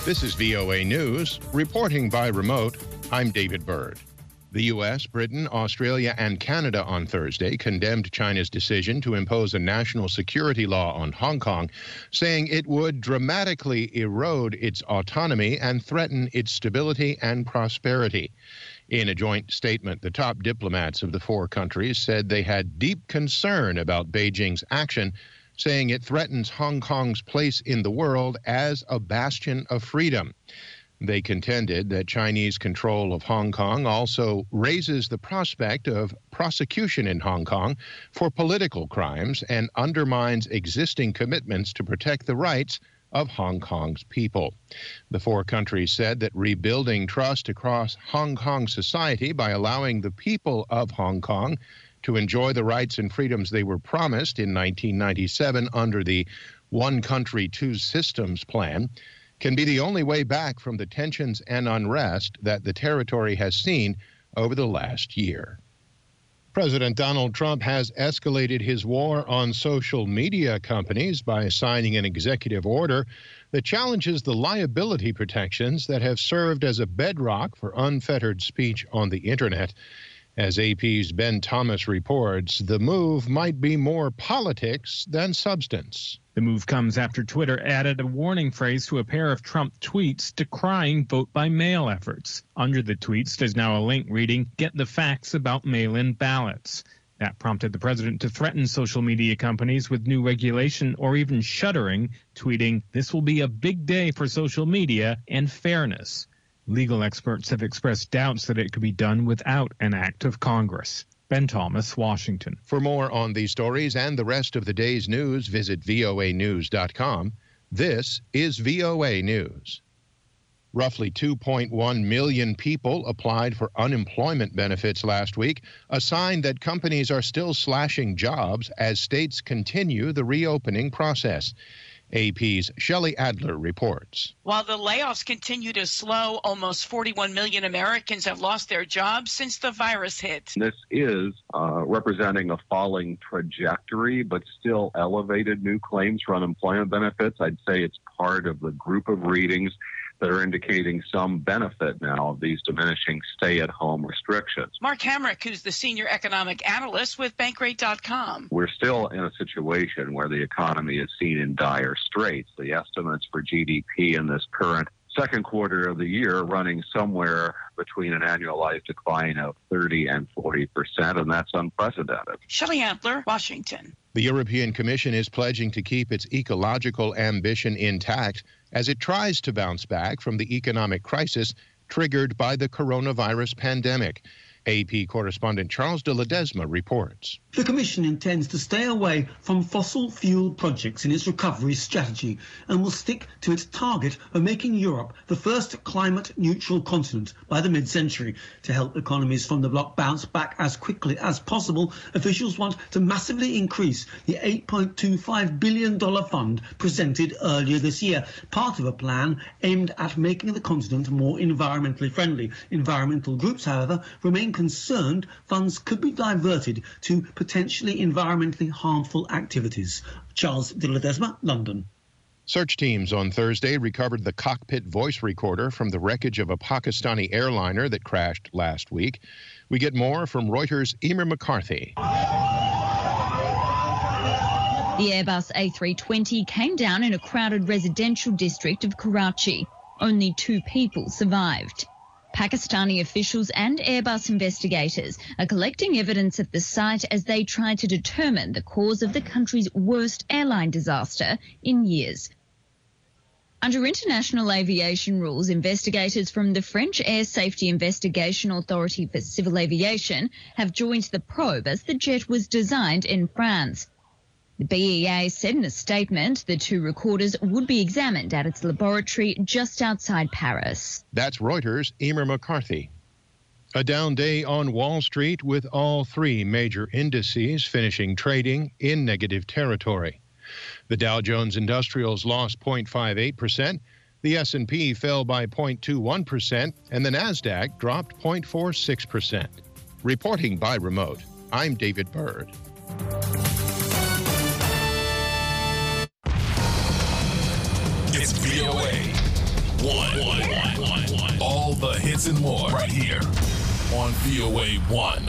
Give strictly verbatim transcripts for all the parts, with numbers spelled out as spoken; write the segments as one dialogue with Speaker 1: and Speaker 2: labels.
Speaker 1: This is V O A News, reporting by remote. I'm David Byrd. The U S, Britain, Australia, and Canada on Thursday condemned China's decision to impose a national security law on Hong Kong, saying it would dramatically erode its autonomy and threaten its stability and prosperity. In a joint statement, the top diplomats of the four countries said they had deep concern about Beijing's action, saying it threatens Hong Kong's place in the world as a bastion of freedom. They contended that Chinese control of Hong Kong also raises the prospect of prosecution in Hong Kong for political crimes and undermines existing commitments to protect the rights of Hong Kong's people. The four countries said that rebuilding trust across Hong Kong society by allowing the people of Hong Kong to enjoy the rights and freedoms they were promised in nineteen ninety-seven under the One Country, Two Systems plan can be the only way back from the tensions and unrest that the territory has seen over the last year. President Donald Trump has escalated his war on social media companies by signing an executive order that challenges the liability protections that have served as a bedrock for unfettered speech on the internet. As A P's Ben Thomas reports, the move might be more politics than substance.
Speaker 2: The move comes after Twitter added a warning phrase to a pair of Trump tweets decrying vote-by-mail efforts. Under the tweets, there's now a link reading, "Get the facts about mail-in ballots." That prompted the president to threaten social media companies with new regulation or even shuttering, tweeting, "This will be a big day for social media and fairness." Legal experts have expressed doubts that it could be done without an act of Congress. Ben Thomas, Washington.
Speaker 1: For more on these stories and the rest of the day's news, visit V O A news dot com. This is V O A News. Roughly two point one million people applied for unemployment benefits last week, a sign that companies are still slashing jobs as states continue the reopening process. A P's Shelley Adler reports.
Speaker 3: While the layoffs continue to slow, almost forty-one million Americans have lost their jobs since the virus hit.
Speaker 4: This is uh, representing a falling trajectory, but still elevated new claims for unemployment benefits. I'd say it's part of the group of readings that are indicating some benefit now of these diminishing stay-at-home restrictions.
Speaker 3: Mark Hamrick, who's the senior economic analyst with Bankrate dot com.
Speaker 4: We're still in a situation where the economy is seen in dire straits. The estimates for G D P in this current second quarter of the year running somewhere between an annualized decline of thirty and forty percent, and that's unprecedented.
Speaker 3: Shelley Adler, Washington.
Speaker 1: The European Commission is pledging to keep its ecological ambition intact as it tries to bounce back from the economic crisis triggered by the coronavirus pandemic. A P correspondent Charles de Ledesma reports.
Speaker 5: The Commission intends to stay away from fossil fuel projects in its recovery strategy and will stick to its target of making Europe the first climate-neutral continent by the mid-century. To help economies from the bloc bounce back as quickly as possible, officials want to massively increase the eight point two five billion dollars fund presented earlier this year, part of a plan aimed at making the continent more environmentally friendly. Environmental groups, however, remain concerned funds could be diverted to potentially environmentally harmful activities. Charles de Ledesma, London.
Speaker 1: Search teams on Thursday recovered the cockpit voice recorder from the wreckage of a Pakistani airliner that crashed last week. We get more from Reuters' Emer McCarthy.
Speaker 6: The Airbus A three twenty came down in a crowded residential district of Karachi. Only two people survived. Pakistani officials and Airbus investigators are collecting evidence at the site as they try to determine the cause of the country's worst airline disaster in years. Under international aviation rules, investigators from the French Air Safety Investigation Authority for Civil Aviation have joined the probe as the jet was designed in France. The B E A said in a statement the two recorders would be examined at its laboratory just outside Paris.
Speaker 1: That's Reuters' Emer McCarthy. A down day on Wall Street with all three major indices finishing trading in negative territory. The Dow Jones Industrials lost zero point five eight percent, the S and P fell by zero point two one percent, and the Nasdaq dropped zero point four six percent. Reporting by remote, I'm David Byrd.
Speaker 7: It's V O A, one. All the hits and more right here on V O A one.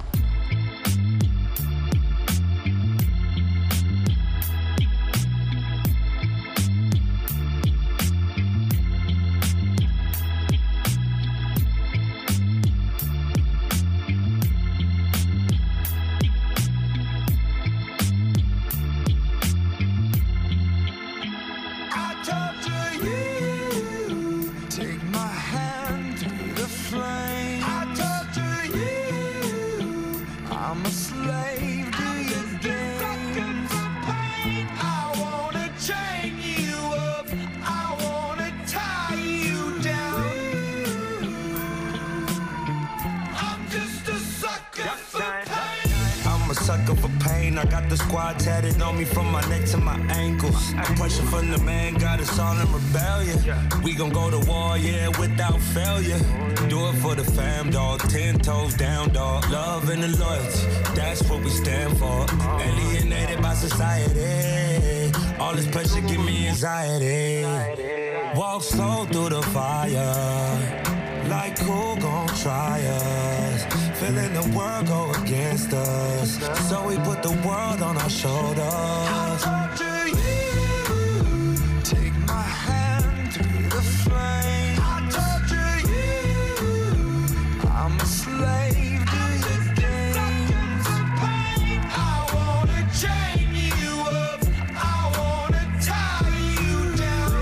Speaker 8: I got the squad tatted on me from my neck to my ankles. Pressure from the man got us all in rebellion. We gon' go to war, yeah, without failure. Do it for the fam, dog. Ten toes down, dog. Love and the loyalty, that's what we stand for. Alienated by society. All this pressure give me anxiety. Walk slow through the fire. Like who gon' try us? Feeling the world go against us. So we put the world on our shoulders. I'll talk to you. Take my hand through the flame. I'll talk to you. I'm a slave to your games. I wanna chain you up. I wanna tie you down.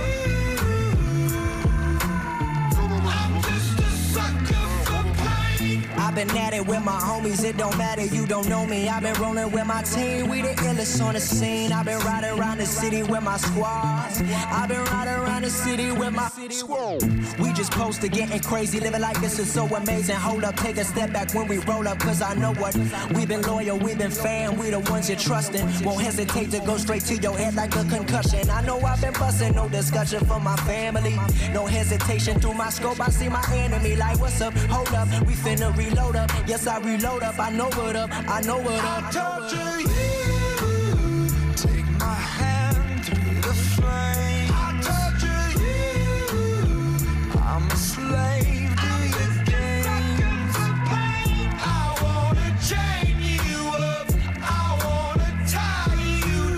Speaker 8: I'm just a sucker for pain. I've been at it with my homies, it don't matter, you don't know me. I've been rolling with my team, we the illest on the scene. I've been riding around the city with my squad. I've been riding around the city with my squad. We just posted getting crazy, living like this is so amazing. Hold up, take a step back when we roll up, cause I know what. We've been loyal, we've been fan, we the ones you're trusting. Won't hesitate to go straight to your head like a concussion. I know I've been busting, no discussion for my family. No hesitation through my scope, I see my enemy like, what's up, hold up, we finna reload up. Yes, I reload up, I know what up, I know what up. I talk to you, take my hand through the flame. I talk to you, I'm a slave to your games. I wanna chain you up, I wanna tie you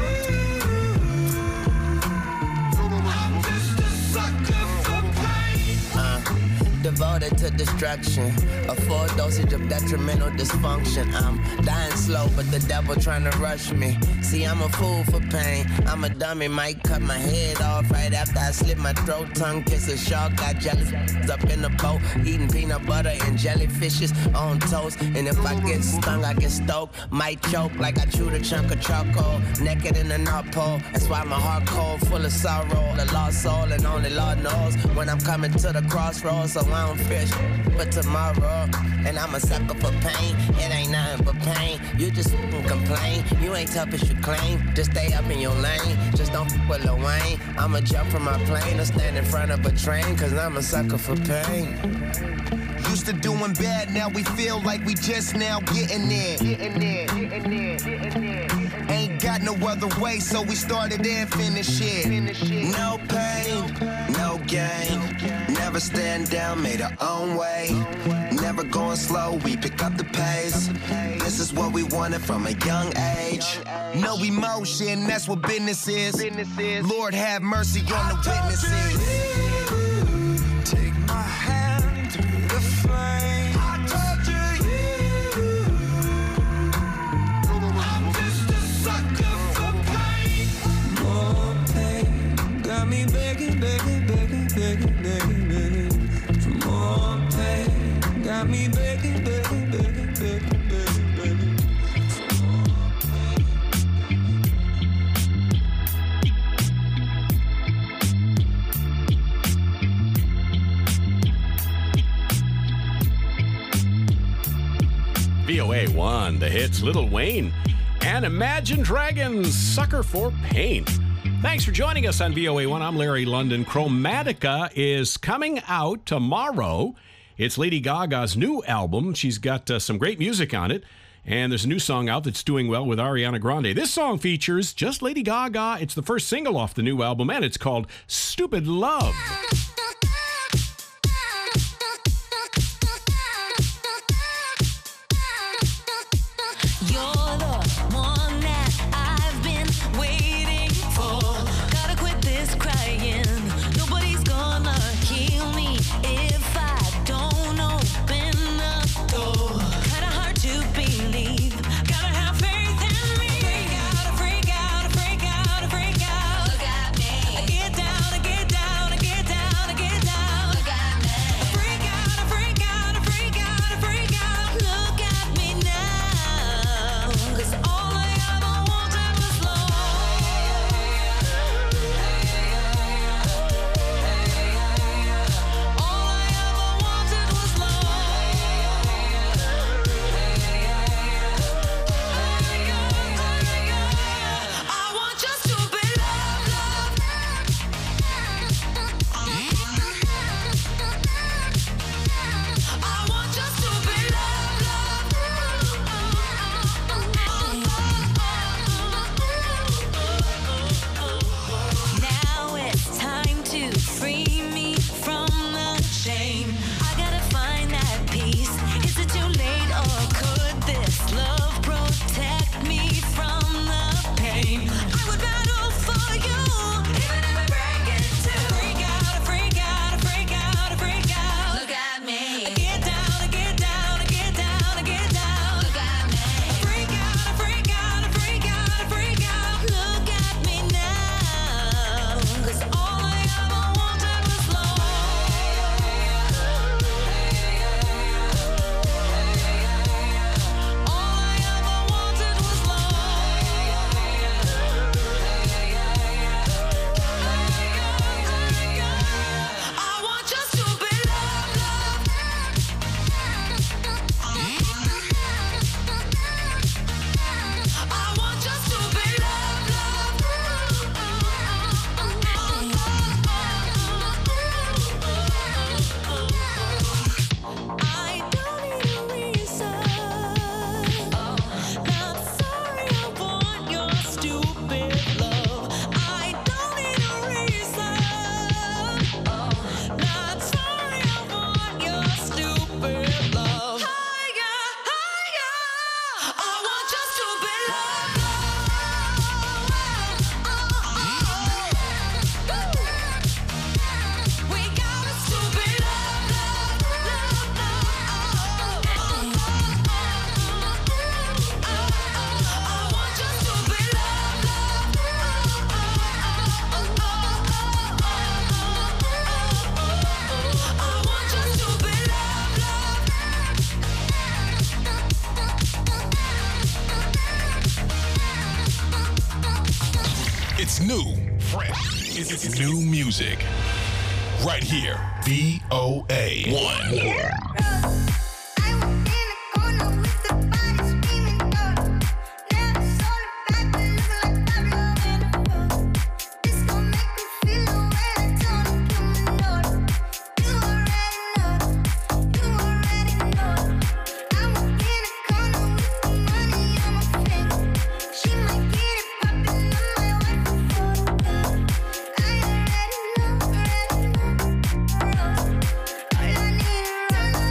Speaker 8: down. I'm just a sucker for pain. Uh, devoted to destruction. A full dosage of detrimental dysfunction. I'm dying slow, but the devil trying to rush me. See, I'm a fool for pain. I'm a dummy, might cut my head off right after I slit my throat. Tongue kiss a shark, got jealous up in the boat. Eating peanut butter and jellyfishes on toast. And if I get stung, I get stoked. Might choke like I chewed a chunk of charcoal. Naked in the North Pole. That's why my heart cold, full of sorrow. The lost soul, and only Lord knows when I'm coming to the crossroads. So I don't fear shit but tomorrow. And I'm a sucker for pain. It ain't nothing but pain. You just f***ing complain. You ain't tough as you claim. Just stay up in your lane. Just don't f*** with Lil Wayne. I'ma jump from my plane or stand in front of a train. Cause I'm a sucker for pain. Used to doing bad, now we feel like we just now getting there. Getting there, getting there, getting there. Ain't got no other way, so we started and finished it. No pain, no gain. Never stand down, made our own way. Never going slow, we pick up the pace. This is what we wanted from a young age. No emotion, that's what business is. Lord have mercy on the witnesses. Take my hand through the flame. I talk to you. I'm just a sucker for pain. More pain, got me begging, begging, begging, begging, begging, begging. For more pain, got me begging, begging, begging, begging, begging, begging.
Speaker 9: V O A one, the hits Lil Wayne and Imagine Dragons, Sucker for Pain. Thanks for joining us on V O A one. I'm Larry London. Chromatica is coming out tomorrow. It's Lady Gaga's new album. She's got uh, some great music on it. And there's a new song out that's doing well with Ariana Grande. This song features just Lady Gaga. It's the first single off the new album, and it's called Stupid Love.
Speaker 7: It's new, fresh. It's new music. Right here. V O A one.
Speaker 10: All I need is run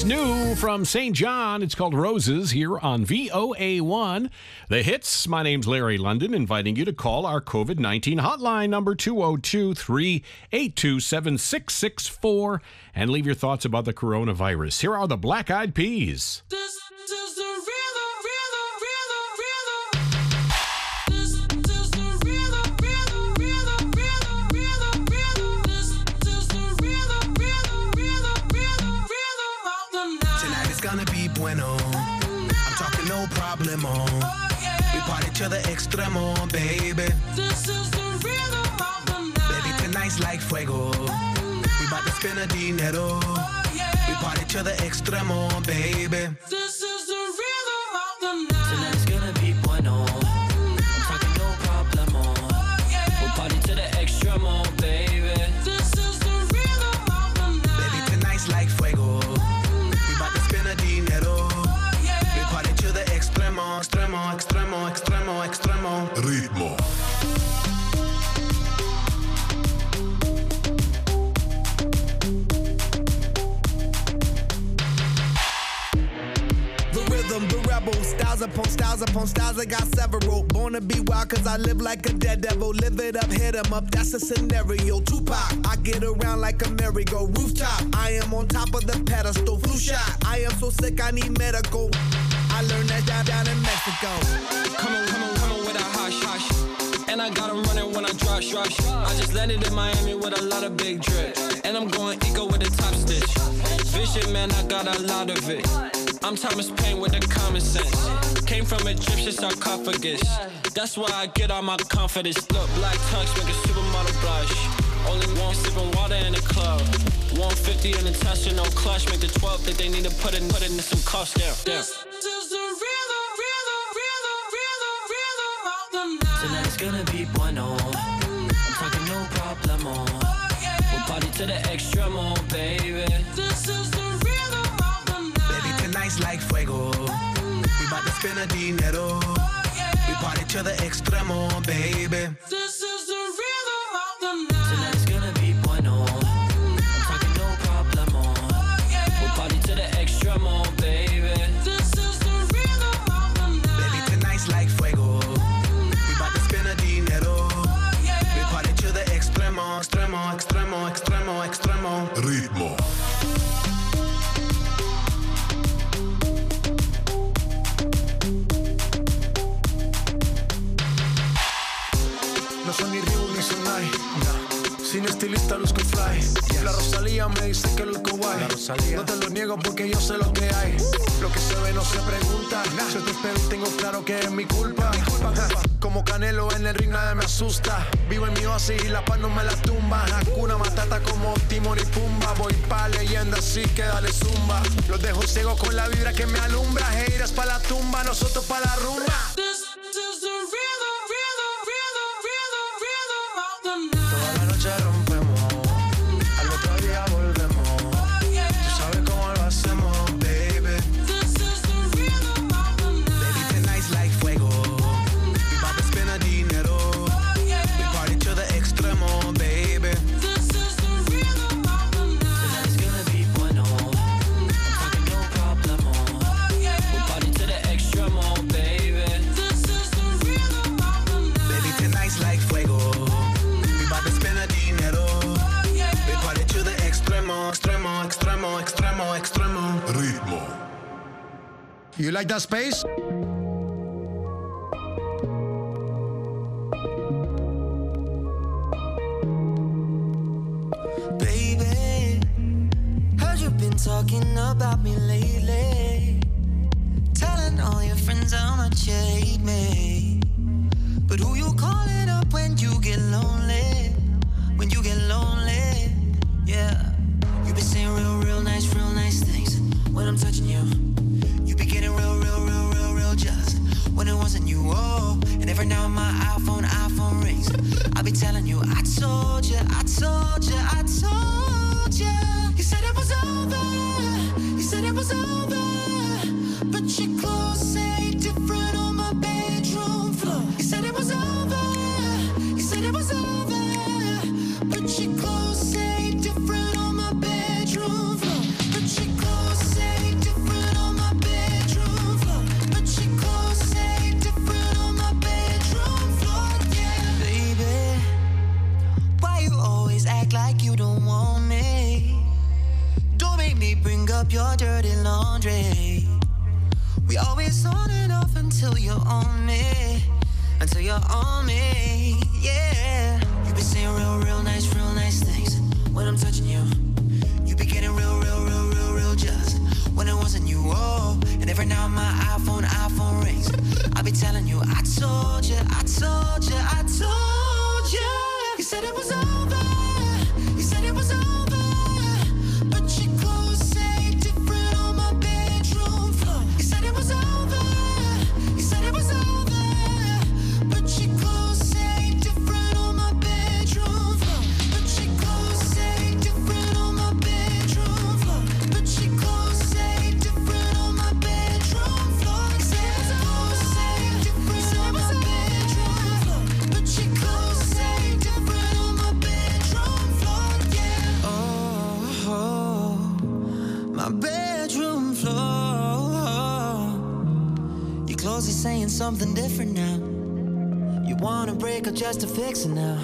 Speaker 9: new from Saint John. It's called Roses here on V O A one. The Hits. My name's Larry London, inviting you to call our COVID nineteen hotline number two oh two, three eight two, seven six six four and leave your thoughts about the coronavirus. Here are the Black Eyed Peas.
Speaker 10: This is the rhythm, rhythm, rhythm, rhythm. This is the rhythm, rhythm, rhythm, rhythm, rhythm, rhythm. This is the rhythm, rhythm, rhythm, rhythm, rhythm of the night.
Speaker 8: Tonight is gonna be bueno. I'm talking no problemo.
Speaker 10: Oh, yeah.
Speaker 8: We party to the extremo, baby.
Speaker 10: This is the rhythm of the night.
Speaker 8: Baby, tonight's like fuego. We bout to spend a dinero.
Speaker 10: Oh, yeah.
Speaker 8: We party to the extremo, baby.
Speaker 10: This is the rhythm of the night.
Speaker 11: Tonight's gonna be bueno. I'm talking no problemo.
Speaker 10: Oh, yeah.
Speaker 11: We'll party to the extremo, baby.
Speaker 10: This is the rhythm of the night.
Speaker 8: Baby, tonight's like fuego. We bout to spend a dinero.
Speaker 10: Oh, yeah.
Speaker 8: We party to the extremo, extremo, extremo, extremo, extremo.
Speaker 7: Ritmo.
Speaker 8: The rebel, styles upon styles upon styles, I got several. Born to be wild cause I live like a dead devil. Live it up, hit 'em up, that's a scenario. Tupac, I get around like a merry-go. Rooftop, I am on top of the pedestal. Flu shot, I am so sick I need medical. I learned that down, down in Mexico.
Speaker 11: Come on, come on, come on with a hush, hush. And I got 'em running when I drop, rush. I just landed in Miami with a lot of big drip. And I'm going eco with a top stitch. Vision, man, I got a lot of it. I'm Thomas Paine with the common sense. Came from Egyptian sarcophagus. That's why I get all my confidence. Look, black tux make a supermodel blush. Only one sipping water in the club. one fifty in the Tesla, no clutch. Make the twelve think they need to put it, put it in some cost down. down.
Speaker 10: This is the rhythm, rhythm, rhythm, rhythm, rhythm of the night.
Speaker 11: Tonight's gonna be bueno. I'm talking no problemo.
Speaker 10: Oh, yeah.
Speaker 11: We'll party to the extremo, baby.
Speaker 10: This is the rhythm of the night.
Speaker 8: Baby, tonight's like fuego. We bout to spend a dinero.
Speaker 10: Oh, yeah.
Speaker 8: We party to the extremo, baby.
Speaker 10: This is the rhythm of the night.
Speaker 11: Tonight's gonna be bueno. I'm talking no problemo.
Speaker 10: Oh, yeah.
Speaker 11: We'll party to the extremo, baby.
Speaker 10: This is the rhythm of the night.
Speaker 8: Baby, tonight's like fuego. We bout to spend a dinero.
Speaker 10: Oh, yeah.
Speaker 8: We party to the extremo, extremo, extremo, extremo, extremo.
Speaker 7: Ritmo.
Speaker 8: No son ni Ryu ni Sonai, no. Sin estilista luzco fly. Yes. La Rosalía me dice que luzco guay. No te lo niego porque yo sé lo que hay. Lo que se ve no se pregunta. Nah. Yo te espero y tengo claro que es mi culpa. Mi culpa, culpa. Como Canelo en el ring nadie me asusta. Vivo en mi oasis y la paz no me la tumba. Hakuna Matata como Timon y Pumba. Voy pa' leyenda así que dale zumba. Los dejo ciego con la vibra que me alumbra. Heiras pa' la tumba, nosotros pa' la rumba.
Speaker 10: This is the rhythm, rhythm, rhythm, rhythm, rhythm of the night.
Speaker 8: Toda la noche rompemos, al otro día volvemos.
Speaker 10: Oh, yeah.
Speaker 8: Tú sabes cómo lo hacemos, baby.
Speaker 10: This is the rhythm of the night.
Speaker 8: Baby, tonight's like fuego. We bout to spend a dinero.
Speaker 10: Oh, yeah.
Speaker 8: We party to the extremo, baby.
Speaker 10: This is the rhythm of the night.
Speaker 11: Tonight's gonna be bueno. I'm talking no problemo.
Speaker 10: Oh, yeah.
Speaker 11: We'll party to the extremo, baby.
Speaker 10: This is the rhythm of the night.
Speaker 8: Baby, tonight's like fuego. We bout to spend a dinero.
Speaker 10: Oh, yeah.
Speaker 8: We party to the extremo, extremo, extremo, extremo, extremo.
Speaker 7: Ritmo.
Speaker 8: You like that space?
Speaker 12: Baby, heard you've been talking about me lately, telling all your friends how much you hate me. But who you calling up when you get lonely? When you get lonely, yeah. You been saying real, real nice, real nice things when I'm touching you. You be getting real, real, real, real, real jealous when it wasn't you. Oh, and every now and my iPhone, iPhone rings. I be telling you, I told you, I told you, I told you. You said it was over, you said it was over. But your clothes say different on my bedroom floor. You said it was over, you said it was over. But your clothes say different on my bedroom floor. But your clothes say on me, until you're on me, yeah. You be saying real, real nice, real nice things when I'm touching you. You be getting real, real, real, real, real just when it wasn't you, oh. And every now my iPhone, iPhone rings, I be telling you, I told you, I told you, I told you. You said it was over, you said it was over, but your clothes say different on my bedroom floor. You said it was over, you said it was over, but your clothes say different on my bedroom floor. But your clothes say different on my bedroom floor. But your clothes say different on my bedroom floor. You said it was say different on my bedroom floor. But your clothes say different on my bedroom floor, yeah. Oh, oh, my bedroom floor. Your clothes are saying something different now. You wanna break up just to fix it now.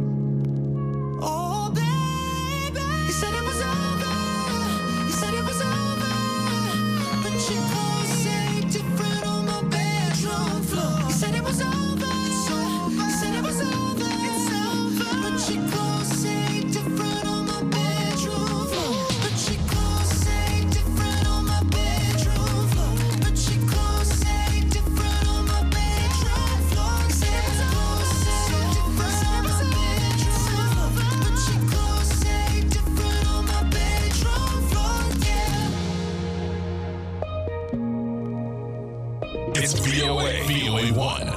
Speaker 12: Oh, baby, you said it was over. You said it was over, but your clothes say different on my bedroom floor. You said it was over. It's over. You said it was over. It's over, but your clothes say different on my bedroom floor. But your clothes say different on my bedroom floor. But your clothes say different on my bedroom floor. Say it was over. Different on my bedroom floor. But your clothes say different on my bedroom floor, yeah.
Speaker 7: It's V O A, V O A one.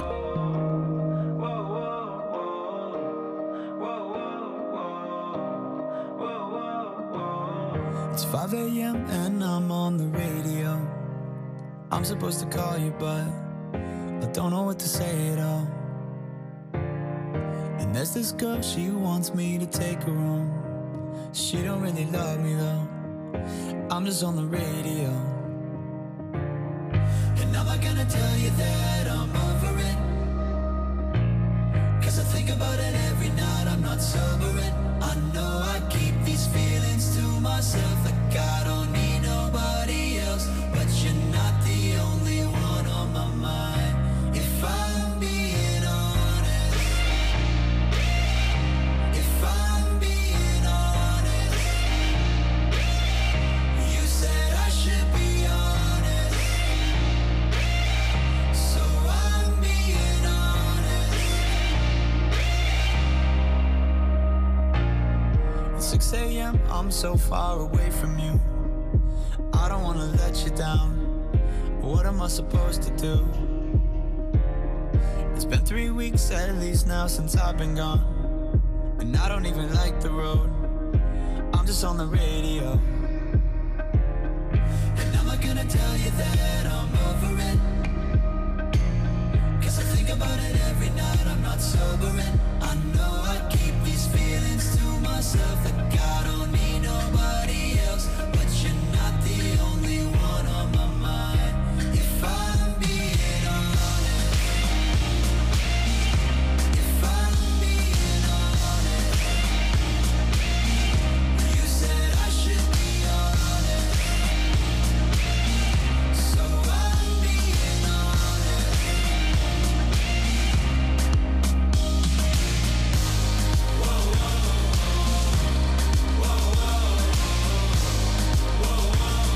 Speaker 12: It's five a.m. and I'm on the radio. I'm supposed to call you, but I don't know what to say at all. And there's this girl, she wants me to take her home. She don't really love me though. I'm just on the radio. And I'm not gonna tell you that I'm over it, 'cause I think about it every night, I'm not sobering. I know I keep these feelings to myself, like I don't need nobody else. But you're not the only one on my mind, if I'm being honest. If I'm being honest, you said I should be honest, so I'm being honest. At six a.m. I'm so far away from you. I don't wanna let you down. What am I supposed to do? It's been three weeks at least now since I've been gone, and I don't even like the road. I'm just on the radio. And I'm not gonna tell you that I'm over it, 'cause I think about it every night, I'm not sobering. I know I keep these feelings to myself, like I don't need nobody else. But you're not the only one on my mind, if I'm being honest. If I'm being honest, you said I should be honest, so I'm being honest. Whoa, whoa, whoa, whoa, whoa,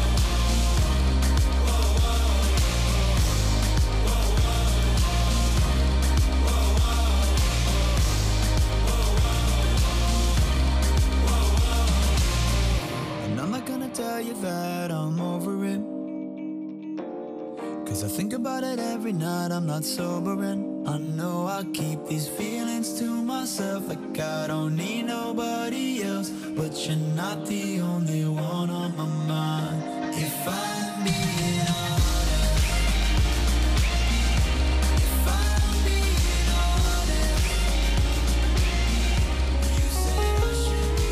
Speaker 12: And I'm not gonna tell you that I'm over it, 'cause I think about it every night, I'm not sobering. I know I keep these feelings to myself, like I don't need nobody else. But you're not the only one on my mind, if I'm being honest. If I'm being honest, you said I should be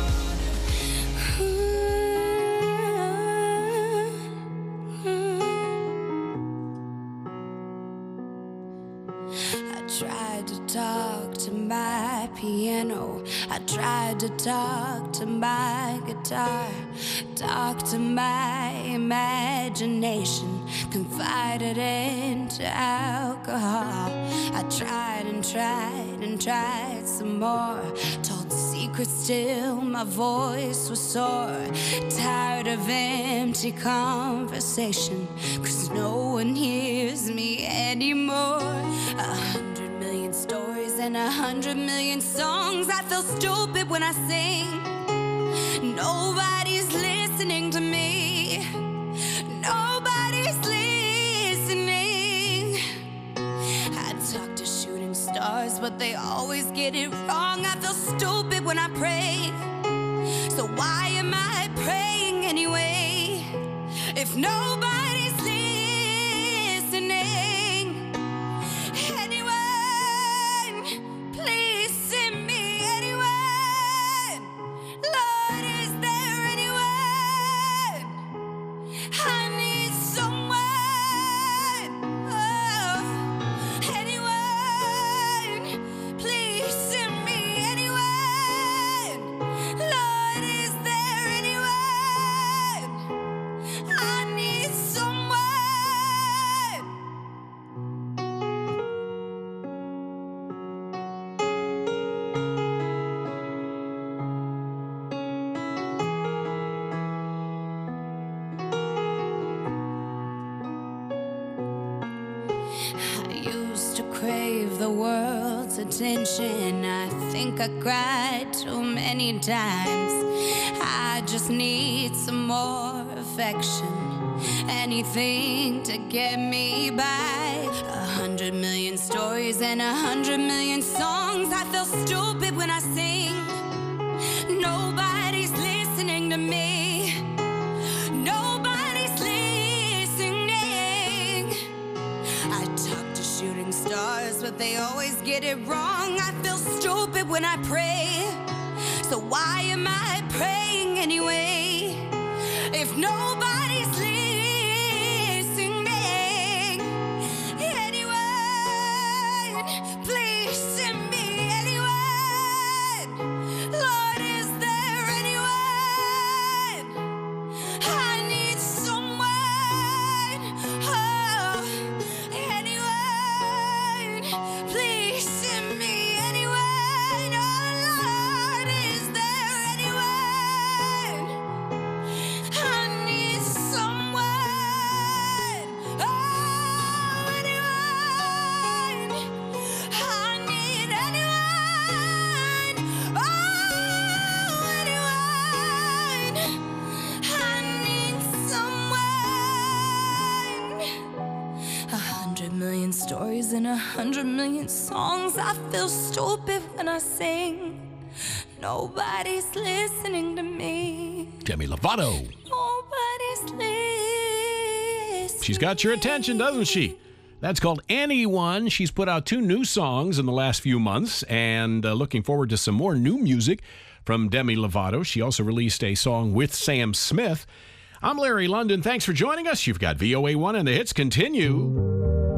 Speaker 10: I tried to talk to my piano. I tried to talk to my guitar. Talk to my imagination.
Speaker 13: confided into alcohol. I tried and tried and tried some more. Told secrets still, my voice was sore. Tired of empty conversation, 'cause no one hears me anymore. A hundred million stories and a hundred million songs. I feel stupid when I sing. Nobody's listening to me. Nobody's listening. I talk to shooting stars, but they always get it wrong. I feel stupid when I pray. So why am I praying anyway? If nobody's listening. Anyone, please send me anyone. Lord, is there anyone? I need someone. Oh, anyone, please send me anyone. Lord, is there anyone? I need someone. I used to crave the world's attention. I think I cried too many times. I just need some more affection. Anything to get me by. A hundred million stories and a hundred million songs. I feel stupid when I sing. Nobody's listening to me. Nobody's listening. I talk to shooting stars, but they always get it wrong. I feel stupid when I pray. So why am I praying anyway? If nobody's listening. Anyone, please send me anyone. Lord, is there anyone? I need someone. Oh, anyone, please send me anyone. Oh, Lord, is there anyone? I need someone. Oh, anyone. I need anyone. Oh, anyone. I need someone. A hundred million stories and a hundred million songs. I feel stupid when I sing. Nobody's listening to me.
Speaker 9: Demi Lovato.
Speaker 13: Nobody's listening.
Speaker 9: She's got your attention, doesn't she? That's called Anyone. She's put out two new songs in the last few months, and uh, looking forward to some more new music from Demi Lovato. She also released a song with Sam Smith. I'm Larry London. Thanks for joining us. You've got V O A one, and the hits continue.